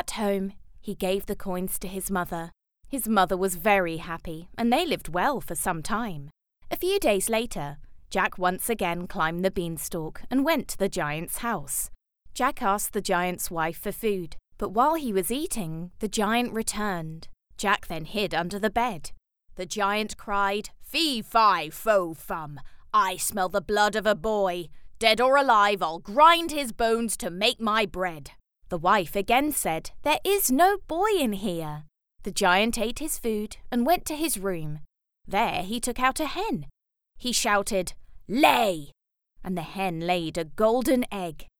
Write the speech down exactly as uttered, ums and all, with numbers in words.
At home, he gave the coins to his mother. His mother was very happy, and they lived well for some time. A few days later, Jack once again climbed the beanstalk and went to the giant's house. Jack asked the giant's wife for food, but while he was eating, the giant returned. Jack then hid under the bed. The giant cried, "Fee-fi-fo-fum! I smell the blood of a boy. Dead or alive, I'll grind his bones to make my bread." The wife again said, "There is no boy in here." The giant ate his food and went to his room. There he took out a hen. He shouted, "Lay!" and the hen laid a golden egg.